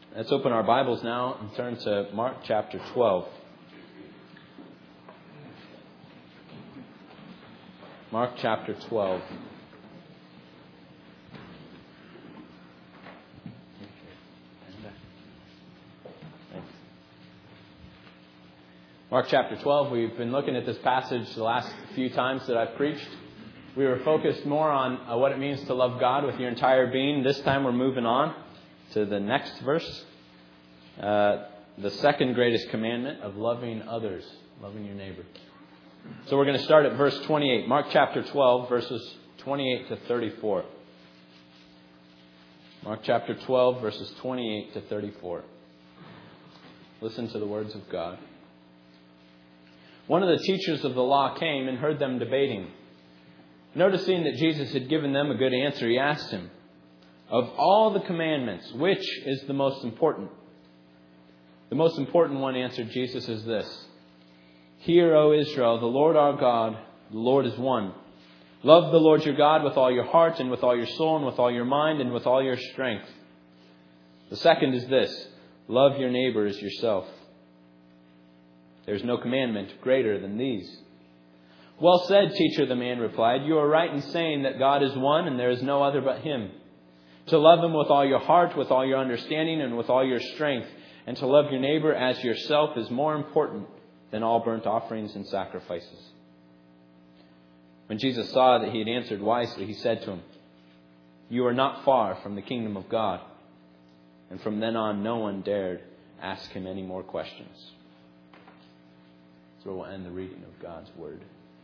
Let's open our Bibles now and turn to Mark chapter 12. Mark chapter 12. Mark chapter 12, we've been looking at this passage the last few times that I've preached. We were focused more on what it means to love God with your entire being. This time we're moving on to the next verse. The second greatest commandment of loving others, loving your neighbor. So we're going to start at verse 28. Mark chapter 12, verses 28 to 34. Mark chapter 12, verses 28 to 34. Listen to the words of God. One of the teachers of the law came and heard them debating. Noticing that Jesus had given them a good answer, he asked him, "Of all the commandments, which is the most important?" "The most important one," answered Jesus, "is this. Hear, O Israel, the Lord our God, the Lord is one. Love the Lord your God with all your heart and with all your soul and with all your mind and with all your strength. The second is this. Love your neighbor as yourself. There is no commandment greater than these." "Well said, teacher," the man replied. "You are right in saying that God is one and there is no other but Him. To love Him with all your heart, with all your understanding, and with all your strength, and to love your neighbor as yourself is more important than all burnt offerings and sacrifices." When Jesus saw that he had answered wisely, he said to him, "You are not far from the kingdom of God." And from then on, no one dared ask him any more questions. So we'll end the reading of God's Word.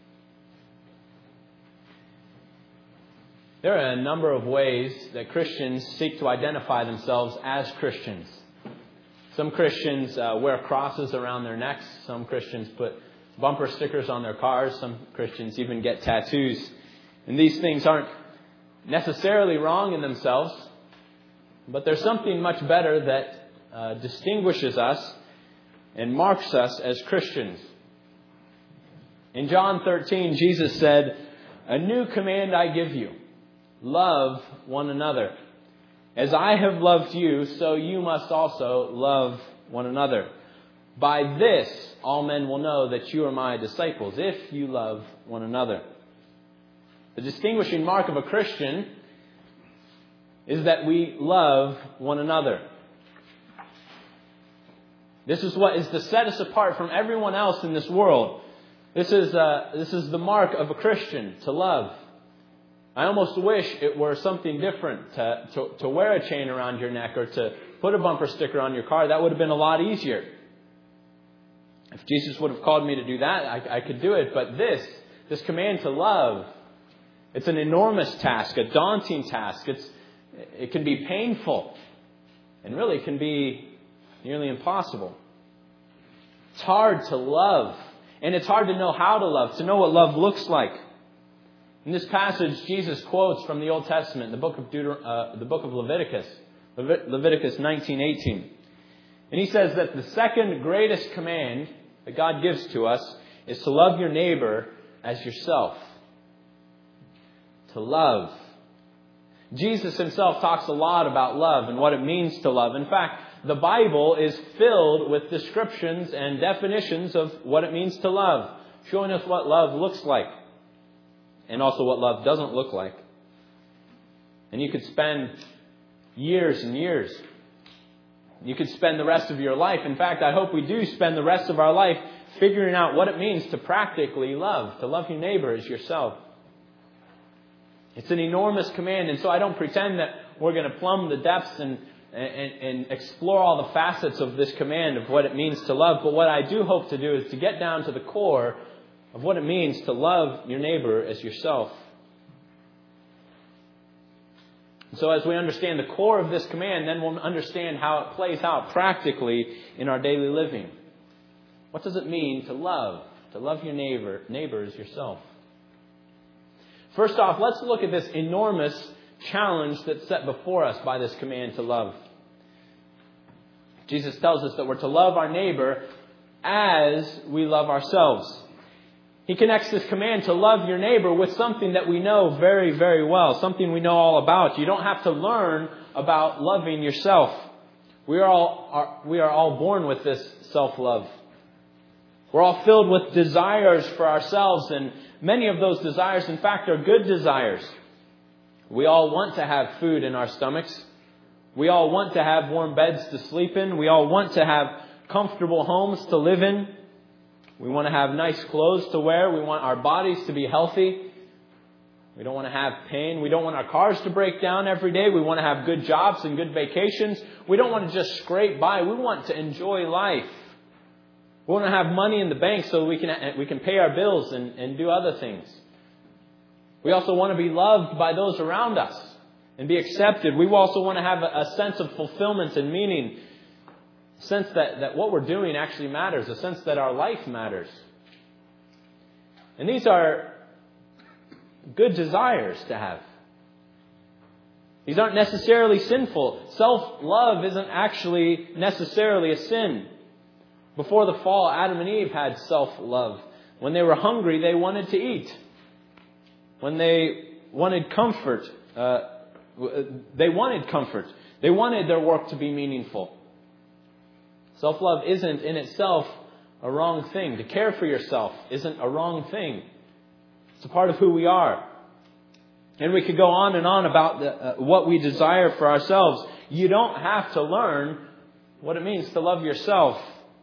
There are a number of ways that Christians seek to identify themselves as Christians. Some Christians wear crosses around their necks. Some Christians put bumper stickers on their cars. Some Christians even get tattoos. And these things aren't necessarily wrong in themselves, but there's something much better that distinguishes us and marks us as Christians. In John 13, Jesus said, "A new command I give you. Love one another. As I have loved you, so you must also love one another. By this, all men will know that you are my disciples, if you love one another." The distinguishing mark of a Christian is that we love one another. This is what is to set us apart from everyone else in this world. This is the mark of a Christian, to love. I almost wish it were something different to wear a chain around your neck or to put a bumper sticker on your car. That would have been a lot easier. If Jesus would have called me to do that, I could do it. But this command to love, it's an enormous task, a daunting task. It can be painful and really can be nearly impossible. It's hard to love, and it's hard to know how to love, to know what love looks like. In this passage, Jesus quotes from the Old Testament, the book of Leviticus, Leviticus 19:18. And he says that the second greatest command that God gives to us is to love your neighbor as yourself. To love. Jesus himself talks a lot about love and what it means to love. In fact, the Bible is filled with descriptions and definitions of what it means to love, showing us what love looks like. And also what love doesn't look like. And you could spend years and years. You could spend the rest of your life. In fact, I hope we do spend the rest of our life figuring out what it means to practically love. To love your neighbor as yourself. It's an enormous command. And so I don't pretend that we're going to plumb the depths and explore all the facets of this command of what it means to love. But what I do hope to do is to get down to the core of what it means to love your neighbor as yourself. So as we understand the core of this command, then we'll understand how it plays out practically in our daily living. What does it mean to love? To love your neighbor as yourself. First off, let's look at this enormous challenge that's set before us by this command to love. Jesus tells us that we're to love our neighbor as we love ourselves. He connects this command to love your neighbor with something that we know very, very well, something we know all about. You don't have to learn about loving yourself. We are all born with this self-love. We're all filled with desires for ourselves, and many of those desires, in fact, are good desires. We all want to have food in our stomachs. We all want to have warm beds to sleep in. We all want to have comfortable homes to live in. We want to have nice clothes to wear. We want our bodies to be healthy. We don't want to have pain. We don't want our cars to break down every day. We want to have good jobs and good vacations. We don't want to just scrape by. We want to enjoy life. We want to have money in the bank so we can pay our bills and do other things. We also want to be loved by those around us and be accepted. We also want to have a sense of fulfillment and meaning. A sense that what we're doing actually matters. A sense that our life matters. And these are good desires to have. These aren't necessarily sinful. Self-love isn't actually necessarily a sin. Before the fall, Adam and Eve had self-love. When they were hungry, they wanted to eat. When they wanted comfort, they wanted their work to be meaningful. Self-love isn't in itself a wrong thing. To care for yourself isn't a wrong thing. It's a part of who we are. And we could go on and on about what we desire for ourselves. You don't have to learn what it means to love yourself,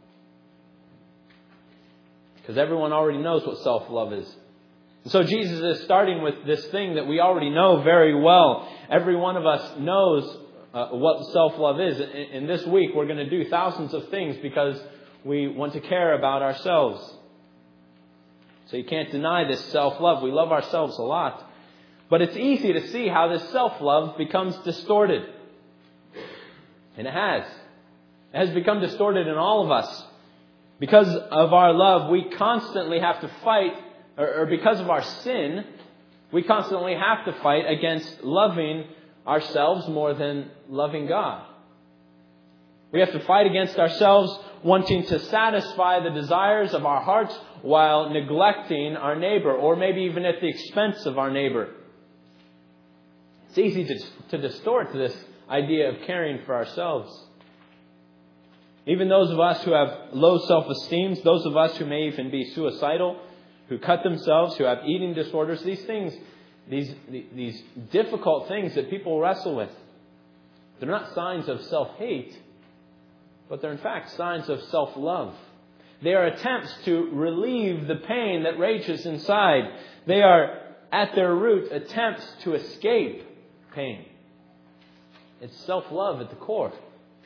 because everyone already knows what self-love is. And so Jesus is starting with this thing that we already know very well. Every one of us knows what self-love is. And this week we're going to do thousands of things because we want to care about ourselves. So you can't deny this self-love. We love ourselves a lot. But it's easy to see how this self-love becomes distorted. And it has. It has become distorted in all of us. Because of our love, we constantly have to fight, or because of our sin, we constantly have to fight against loving ourselves more than loving God. We have to fight against ourselves wanting to satisfy the desires of our hearts while neglecting our neighbor, or maybe even at the expense of our neighbor. It's easy to distort this idea of caring for ourselves. Even those of us who have low self-esteem, those of us who may even be suicidal, who cut themselves, who have eating disorders, these things, these difficult things that people wrestle with, they're not signs of self-hate, but they're in fact signs of self-love. They are attempts to relieve the pain that rages inside. They are, at their root, attempts to escape pain. It's self-love at the core.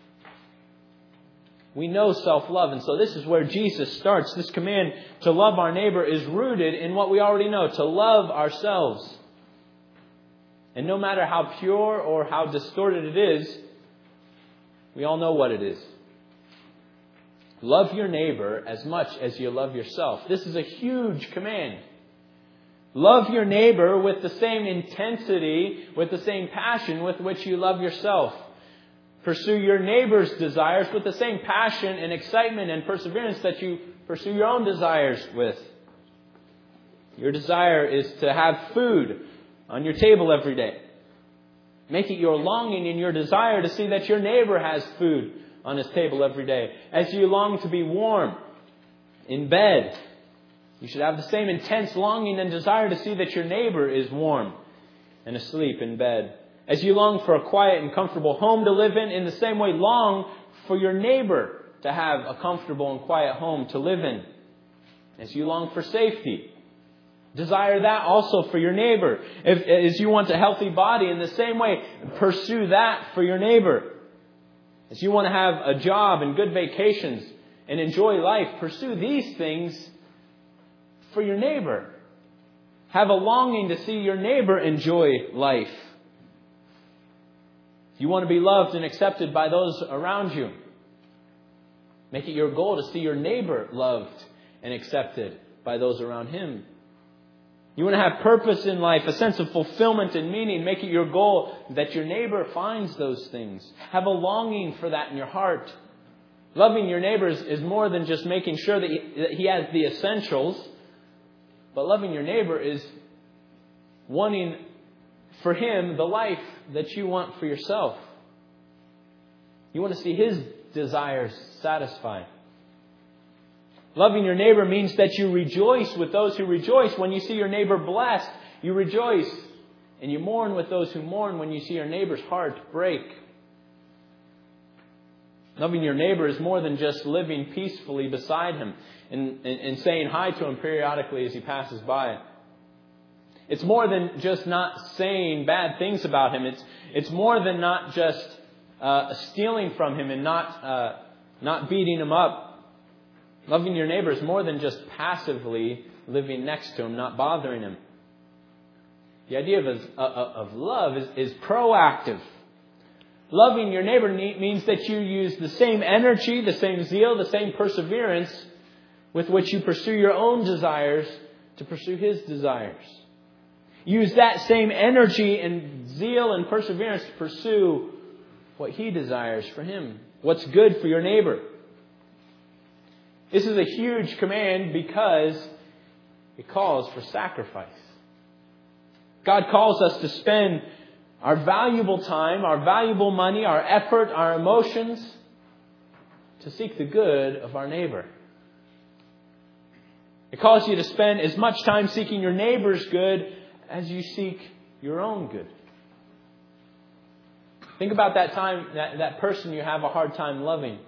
We know self-love, and so this is where Jesus starts. This command to love our neighbor is rooted in what we already know, to love ourselves. And no matter how pure or how distorted it is, we all know what it is. Love your neighbor as much as you love yourself. This is a huge command. Love your neighbor with the same intensity, with the same passion with which you love yourself. Pursue your neighbor's desires with the same passion and excitement and perseverance that you pursue your own desires with. Your desire is to have food on your table every day. Make it your longing and your desire to see that your neighbor has food on his table every day. As you long to be warm in bed, you should have the same intense longing and desire to see that your neighbor is warm and asleep in bed. As you long for a quiet and comfortable home to live in the same way, long for your neighbor to have a comfortable and quiet home to live in. As you long for safety, desire that also for your neighbor. As you want a healthy body, in the same way, pursue that for your neighbor. As you want to have a job and good vacations and enjoy life, pursue these things for your neighbor. Have a longing to see your neighbor enjoy life. You want to be loved and accepted by those around you. Make it your goal to see your neighbor loved and accepted by those around him. You want to have purpose in life, a sense of fulfillment and meaning. Make it your goal that your neighbor finds those things. Have a longing for that in your heart. Loving your neighbor is more than just making sure that he has the essentials. But loving your neighbor is wanting for him the life that you want for yourself. You want to see His desires satisfied. Loving your neighbor means that you rejoice with those who rejoice. When you see your neighbor blessed, you rejoice. And you mourn with those who mourn when you see your neighbor's heart break. Loving your neighbor is more than just living peacefully beside him and saying hi to him periodically as he passes by. It's more than just not saying bad things about him. It's more than not just stealing from him and not beating him up. Loving your neighbor is more than just passively living next to him, not bothering him. The idea of love is proactive. Loving your neighbor means that you use the same energy, the same zeal, the same perseverance with which you pursue your own desires to pursue His desires. Use that same energy and zeal and perseverance to pursue what He desires for him, what's good for your neighbor. This is a huge command because it calls for sacrifice. God calls us to spend our valuable time, our valuable money, our effort, our emotions to seek the good of our neighbor. It calls you to spend as much time seeking your neighbor's good as you seek your own good. Think about that time, that person you have a hard time loving.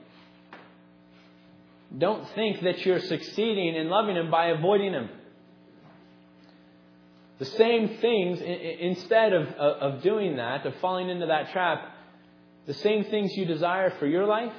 Don't think that you're succeeding in loving him by avoiding him. The same things, instead of doing that, of falling into that trap, the same things you desire for your life,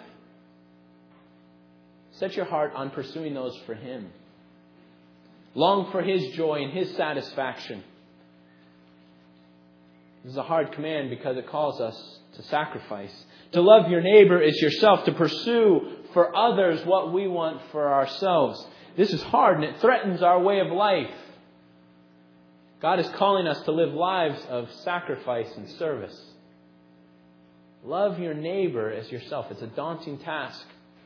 set your heart on pursuing those for Him. Long for His joy and His satisfaction. This is a hard command because it calls us to sacrifice. To love your neighbor is yourself. To pursue for others what we want for ourselves. This is hard and it threatens our way of life. God is calling us to live lives of sacrifice and service. Love your neighbor as yourself. It's a daunting task.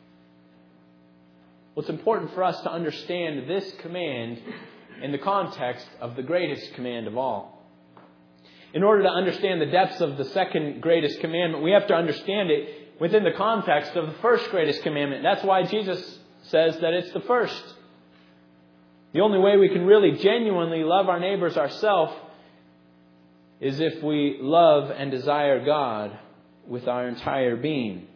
What's important for us to understand this command in the context of the greatest command of all. In order to understand the depths of the second greatest commandment, we have to understand it within the context of the first greatest commandment. That's why Jesus says that it's the first. The only way we can really genuinely love our neighbors ourselves is if we love and desire God with our entire being.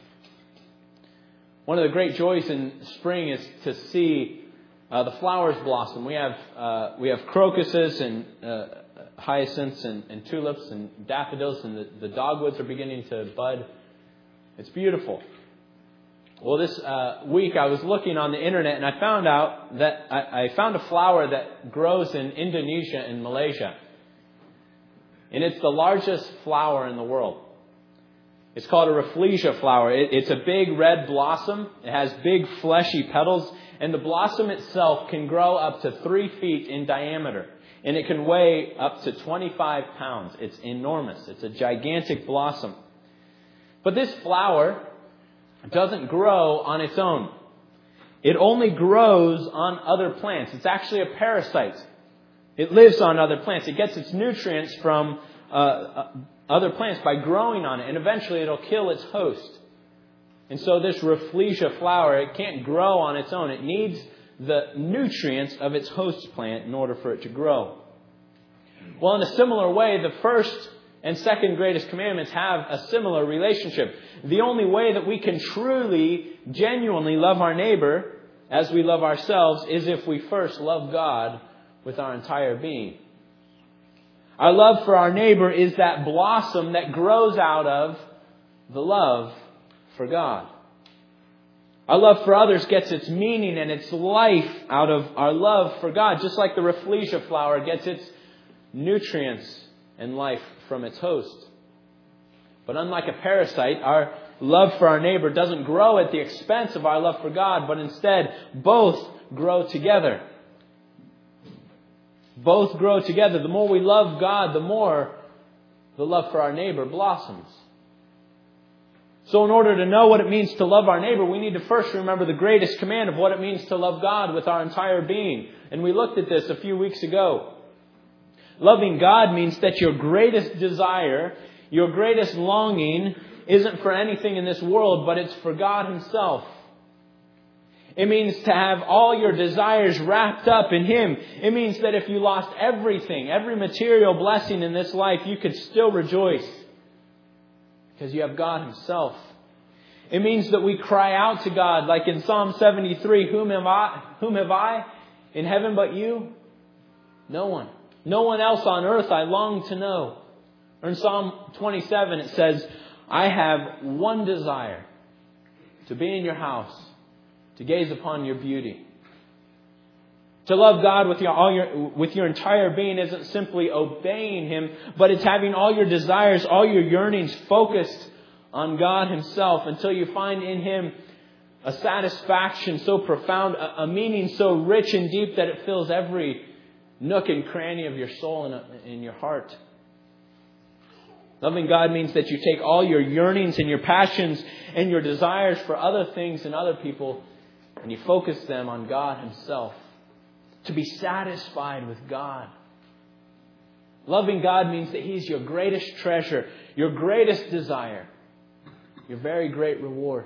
One of the great joys in spring is to see the flowers blossom. We have crocuses and hyacinths and tulips and daffodils, and the dogwoods are beginning to bud. It's beautiful. Well, this week I was looking on the internet and I found out that I found a flower that grows in Indonesia and Malaysia. And it's the largest flower in the world. It's called a Rafflesia flower. It's a big red blossom. It has big fleshy petals. And the blossom itself can grow up to 3 feet in diameter. And it can weigh up to 25 pounds. It's enormous. It's a gigantic blossom. But this flower doesn't grow on its own. It only grows on other plants. It's actually a parasite. It lives on other plants. It gets its nutrients from other plants by growing on it. And eventually it'll kill its host. And so this Rafflesia flower, it can't grow on its own. It needs the nutrients of its host plant in order for it to grow. Well, in a similar way, the first and second greatest commandments have a similar relationship. The only way that we can truly, genuinely love our neighbor as we love ourselves is if we first love God with our entire being. Our love for our neighbor is that blossom that grows out of the love for God. Our love for others gets its meaning and its life out of our love for God, just like the Rafflesia flower gets its nutrients and life from its host. But unlike a parasite, our love for our neighbor doesn't grow at the expense of our love for God, but instead both grow together. Both grow together. The more we love God, the more the love for our neighbor blossoms. So in order to know what it means to love our neighbor, we need to first remember the greatest command of what it means to love God with our entire being. And we looked at this a few weeks ago. Loving God means that your greatest desire, your greatest longing isn't for anything in this world, but it's for God Himself. It means to have all your desires wrapped up in Him. It means that if you lost everything, every material blessing in this life, you could still rejoice because you have God Himself. It means that we cry out to God, like in Psalm 73, Whom have I in heaven but you? No one. No one else on earth I long to know. Or in Psalm 27 it says, I have one desire, to be in your house, to gaze upon your beauty. To love God with your entire being isn't simply obeying Him, but it's having all your desires, all your yearnings focused on God Himself until you find in Him a satisfaction so profound, a meaning so rich and deep that it fills every nook and cranny of your soul and in your heart. Loving God means that you take all your yearnings and your passions and your desires for other things and other people and you focus them on God Himself. To be satisfied with God. Loving God means that He's your greatest treasure, your greatest desire, your very great reward.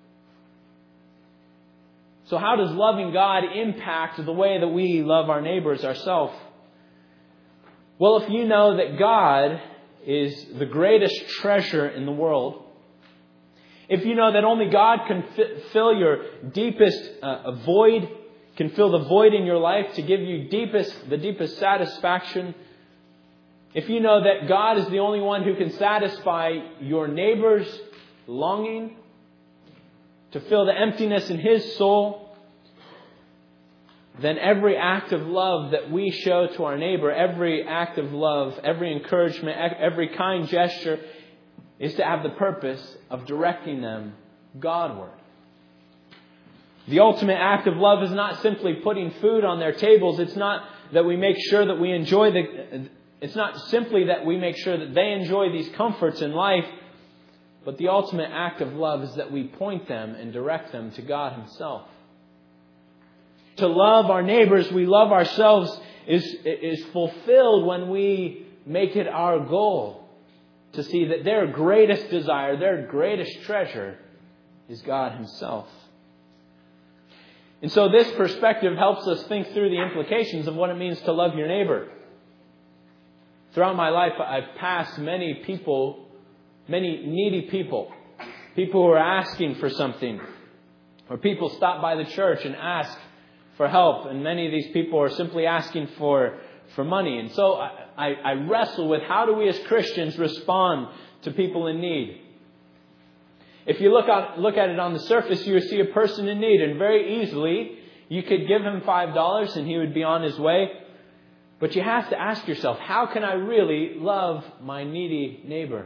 So how does loving God impact the way that we love our neighbors ourselves? Well, if you know that God is the greatest treasure in the world, if you know that only God can fill your deepest void, can fill the void in your life to give you the deepest satisfaction, if you know that God is the only one who can satisfy your neighbor's longing, to fill the emptiness in his soul, then every act of love that we show to our neighbor, every act of love, every encouragement, every kind gesture is to have the purpose of directing them Godward. The ultimate act of love is not simply putting food on their tables. It's not that we make sure that we enjoy it's not simply that we make sure that they enjoy these comforts in life, but the ultimate act of love is that we point them and direct them to God Himself. To love our neighbors, we love ourselves is fulfilled when we make it our goal to see that their greatest desire, their greatest treasure is God Himself. And so this perspective helps us think through the implications of what it means to love your neighbor. Throughout my life, I've passed many needy people who are asking for something, or people stop by the church and ask for help, and many of these people are simply asking for money. And so I wrestle with how do we as Christians respond to people in need. If you look at it on the surface, you see a person in need, and very easily you could give him $5 and he would be on his way. But you have to ask yourself, how can I really love my needy neighbor?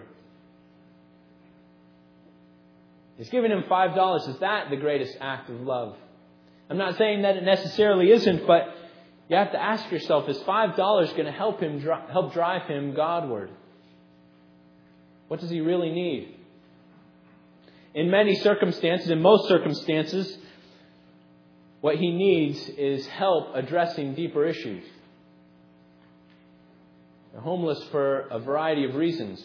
Is giving him $5, is that the greatest act of love? I'm not saying that it necessarily isn't, but you have to ask yourself, is $5 going to help drive him Godward? What does he really need? In most circumstances, what he needs is help addressing deeper issues. They're homeless for a variety of reasons.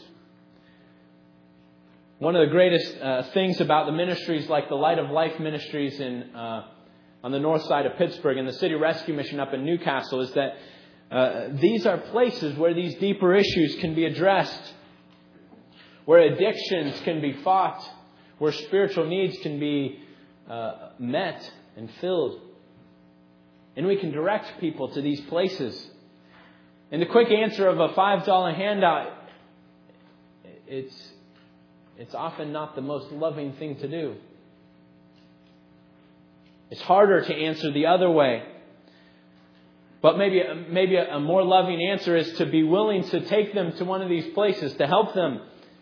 One of the greatest things about the ministries like the Light of Life ministries on the north side of Pittsburgh and the City Rescue Mission up in Newcastle is that these are places where these deeper issues can be addressed, where addictions can be fought, where spiritual needs can be met and filled. And we can direct people to these places. And the quick answer of a $5 handout, it's often not the most loving thing to do. It's harder to answer the other way. But maybe a more loving answer is to be willing to take them to one of these places, to help them,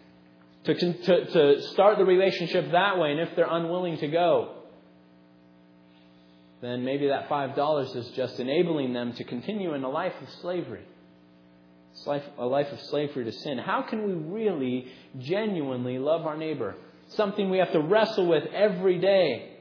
to start the relationship that way. And if they're unwilling to go, then maybe that $5 is just enabling them to continue in a life of slavery. A life of slavery to sin. How can we really, genuinely love our neighbor? Something we have to wrestle with every day.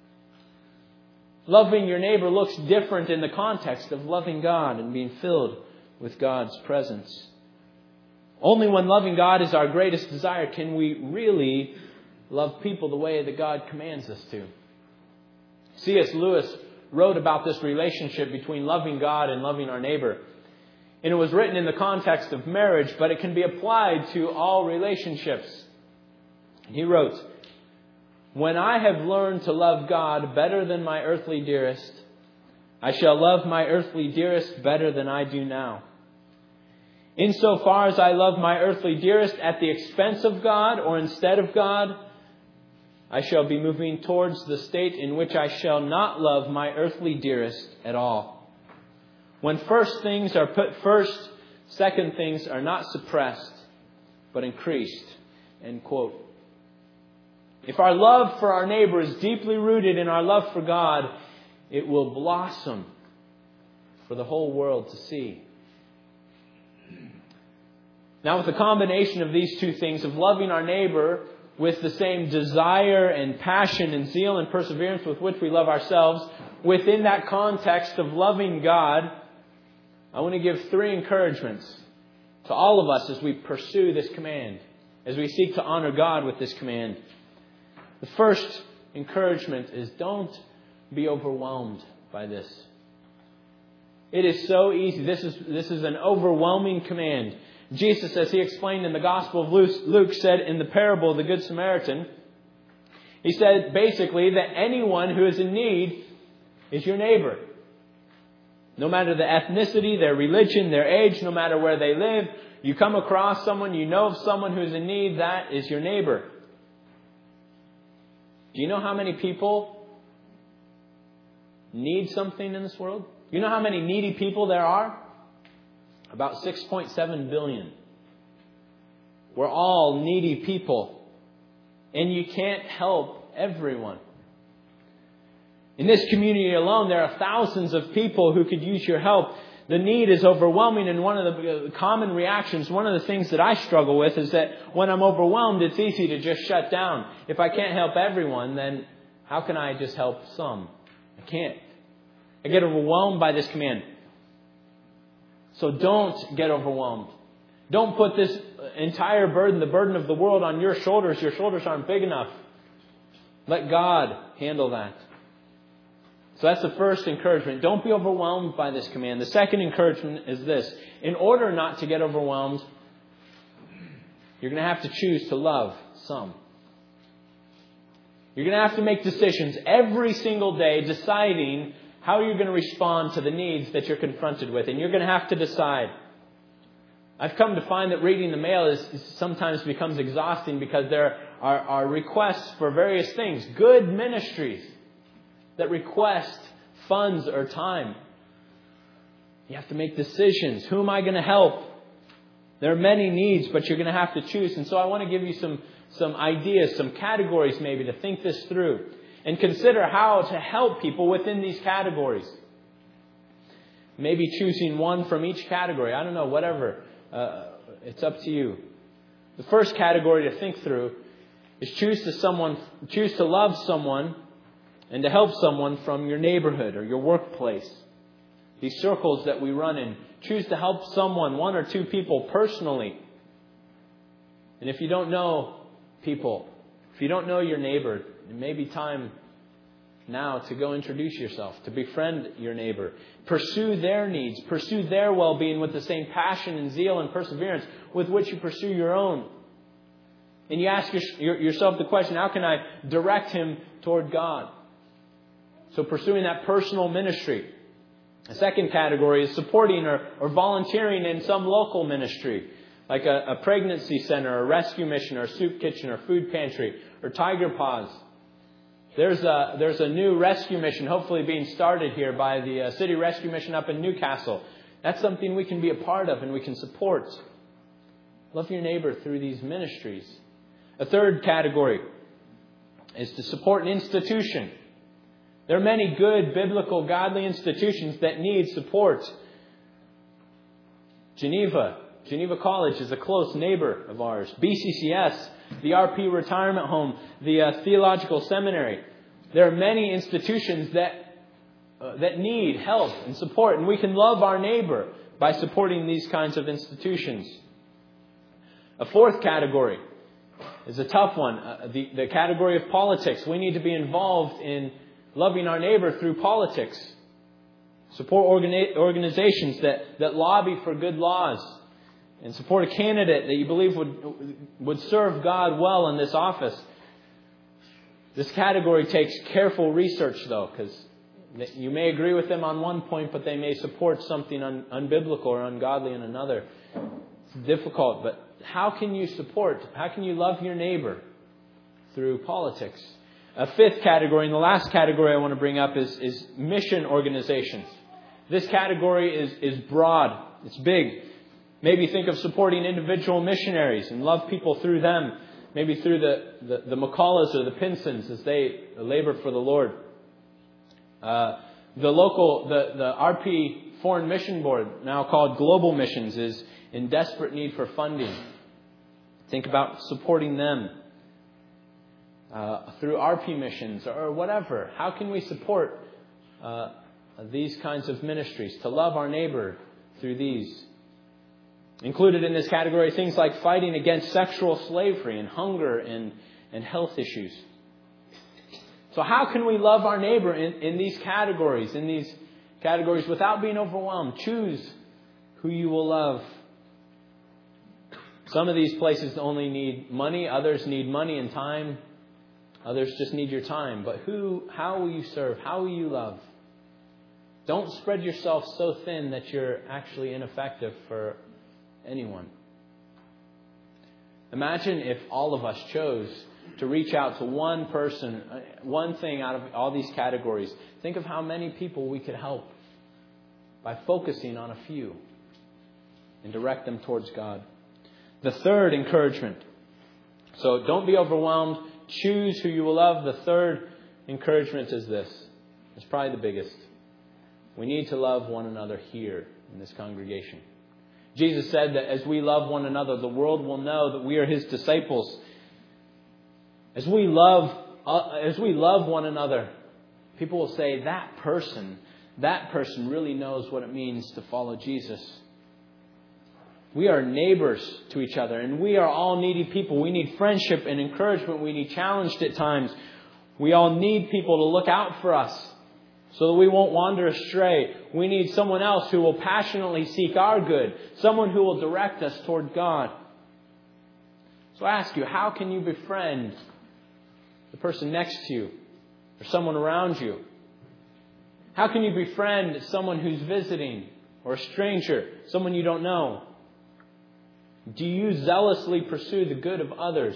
Loving your neighbor looks different in the context of loving God and being filled with God's presence. Only when loving God is our greatest desire can we really love people the way that God commands us to. C.S. Lewis wrote about this relationship between loving God and loving our neighbor. And it was written in the context of marriage, but it can be applied to all relationships. He wrote, "When I have learned to love God better than my earthly dearest, I shall love my earthly dearest better than I do now. Insofar as I love my earthly dearest at the expense of God or instead of God, I shall be moving towards the state in which I shall not love my earthly dearest at all. When first things are put first, second things are not suppressed, but increased." End quote. If our love for our neighbor is deeply rooted in our love for God, it will blossom for the whole world to see. Now, with the combination of these two things, of loving our neighbor with the same desire and passion and zeal and perseverance with which we love ourselves, within that context of loving God, I want to give 3 encouragements to all of us as we pursue this command, as we seek to honor God with this command. The first encouragement is don't be overwhelmed by this. It is so easy. This is an overwhelming command. Jesus, as He explained in the Gospel of Luke, said in the parable of the Good Samaritan, He said basically that anyone who is in need is your neighbor. No matter the ethnicity, their religion, their age, no matter where they live, you come across someone, you know of someone who is in need, that is your neighbor. Do you know how many people need something in this world? You know how many needy people there are? About 6.7 billion. We're all needy people. And you can't help everyone. In this community alone, there are thousands of people who could use your help. The need is overwhelming, and one of the common reactions, one of the things that I struggle with is that when I'm overwhelmed, it's easy to just shut down. If I can't help everyone, then how can I just help some? I can't. I get overwhelmed by this command. So don't get overwhelmed. Don't put this entire burden, the burden of the world, on your shoulders. Your shoulders aren't big enough. Let God handle that. So that's the first encouragement. Don't be overwhelmed by this command. The second encouragement is this. In order not to get overwhelmed, you're going to have to choose to love some. You're going to have to make decisions every single day, deciding how you're going to respond to the needs that you're confronted with. And you're going to have to decide. I've come to find that reading the mail is sometimes becomes exhausting because there are requests for various things. Good ministries that request funds or time. You have to make decisions. Who am I going to help? There are many needs, but you're going to have to choose. And so I want to give you some ideas, some categories maybe to think this through. And consider how to help people within these categories. Maybe choosing one from each category. I don't know, whatever. It's up to you. The first category to think through is choose to love someone and to help someone from your neighborhood or your workplace. These circles that we run in. Choose to help someone, 1 or 2 people personally. And if you don't know people, if you don't know your neighbor, it may be time now to go introduce yourself, to befriend your neighbor. Pursue their needs. Pursue their well-being with the same passion and zeal and perseverance with which you pursue your own. And you ask yourself the question, how can I direct him toward God? So pursuing that personal ministry. The second category is supporting or volunteering in some local ministry, like a pregnancy center, a rescue mission, or a soup kitchen, or food pantry, or Tiger Paws. There's a new rescue mission hopefully being started here by the City Rescue Mission up in Newcastle. That's something we can be a part of and we can support. Love your neighbor through these ministries. A third category is to support an institution. There are many good, biblical, godly institutions that need support. Geneva College is a close neighbor of ours. BCCS, the RP Retirement Home, the Theological Seminary. There are many institutions that need help and support, and we can love our neighbor by supporting these kinds of institutions. A fourth category is a tough one. The category of politics. We need to be involved in loving our neighbor through politics. Support organizations that lobby for good laws. And support a candidate that you believe would serve God well in this office. This category takes careful research, though, because you may agree with them on one point, but they may support something unbiblical or ungodly in another. It's difficult, but how can you love your neighbor through politics? A fifth category, and the last category I want to bring up is mission organizations. This category is broad. It's big. Maybe think of supporting individual missionaries and love people through them. Maybe through the McCulloughs or the Pinsons as they labor for the Lord. The RP Foreign Mission Board, now called Global Missions, is in desperate need for funding. Think about supporting them through RP missions or whatever. How can we support these kinds of ministries to love our neighbor through these? Included in this category, things like fighting against sexual slavery and hunger and health issues. So how can we love our neighbor in these categories without being overwhelmed? Choose who you will love. Some of these places only need money. Others need money and time. Others just need your time. But how will you serve? How will you love? Don't spread yourself so thin that you're actually ineffective for anyone. Imagine if all of us chose to reach out to one person, one thing out of all these categories. Think of how many people we could help by focusing on a few and direct them towards God. The third encouragement. So don't be overwhelmed. Choose who you will love. The third encouragement is this. It's probably the biggest. We need to love one another here in this congregation. Jesus said that as we love one another, the world will know that we are His disciples. As we love one another, people will say, that person really knows what it means to follow Jesus. We are neighbors to each other, and we are all needy people. We need friendship and encouragement. We need challenged at times. We all need people to look out for us so that we won't wander astray. We need someone else who will passionately seek our good, someone who will direct us toward God. So I ask you, how can you befriend the person next to you or someone around you? How can you befriend someone who's visiting or a stranger, someone you don't know? Do you zealously pursue the good of others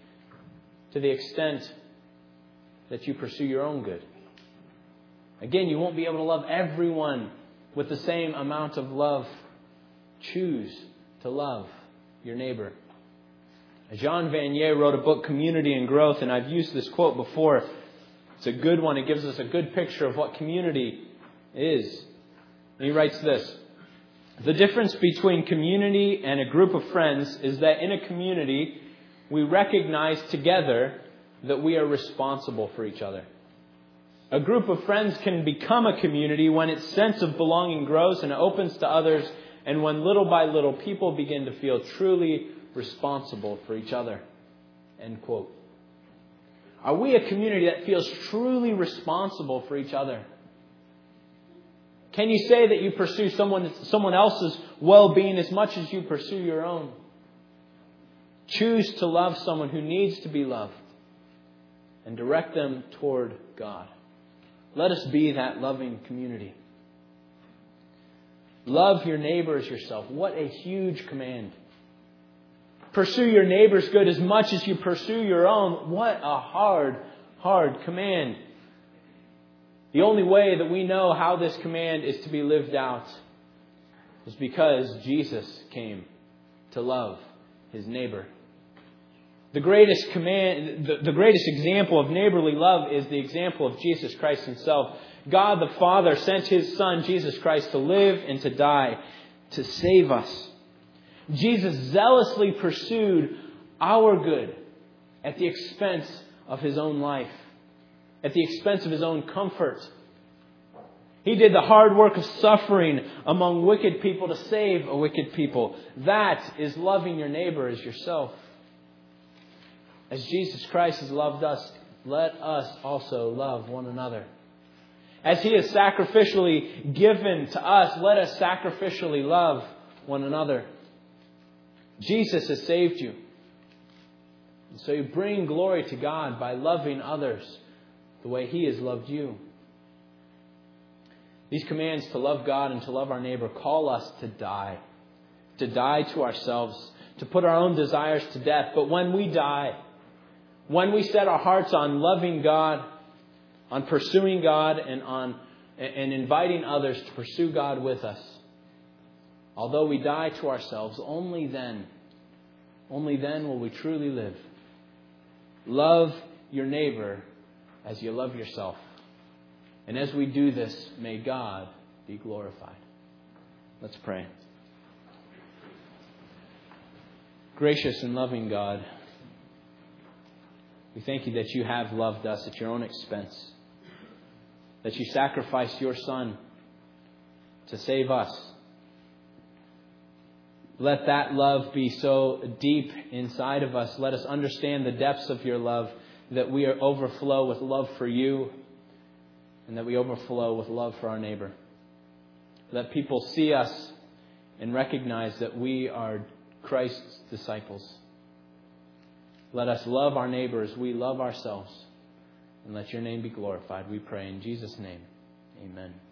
to the extent that you pursue your own good? Again, you won't be able to love everyone with the same amount of love. Choose to love your neighbor. Jean Vanier wrote a book, Community and Growth, and I've used this quote before. It's a good one. It gives us a good picture of what community is. And he writes this: the difference between community and a group of friends is that in a community, we recognize together that we are responsible for each other. A group of friends can become a community when its sense of belonging grows and opens to others, and when little by little people begin to feel truly responsible for each other. End quote. Are we a community that feels truly responsible for each other? Can you say that you pursue someone else's well-being as much as you pursue your own? Choose to love someone who needs to be loved and direct them toward God. Let us be that loving community. Love your neighbor as yourself. What a huge command. Pursue your neighbor's good as much as you pursue your own. What a hard command. The only way that we know how this command is to be lived out is because Jesus came to love His neighbor. The greatest example of neighborly love is the example of Jesus Christ Himself. God the Father sent His Son, Jesus Christ, to live and to die, to save us. Jesus zealously pursued our good at the expense of His own life, at the expense of His own comfort. He did the hard work of suffering among wicked people to save a wicked people. That is loving your neighbor as yourself. As Jesus Christ has loved us, let us also love one another. As He has sacrificially given to us, let us sacrificially love one another. Jesus has saved you. And so you bring glory to God by loving others the way He has loved you. These commands to love God and to love our neighbor call us to die to ourselves, to put our own desires to death. But when we die, when we set our hearts on loving God, on pursuing God, and inviting others to pursue God with us, although we die to ourselves, only then will we truly live. Love your neighbor as you love yourself. And as we do this, may God be glorified. Let's pray. Gracious and loving God, we thank You that You have loved us at Your own expense, that You sacrificed Your Son to save us. Let that love be so deep inside of us. Let us understand the depths of Your love, that we overflow with love for You, and that we overflow with love for our neighbor. Let people see us and recognize that we are Christ's disciples. Let us love our neighbor as we love ourselves. And let Your name be glorified. We pray in Jesus' name. Amen.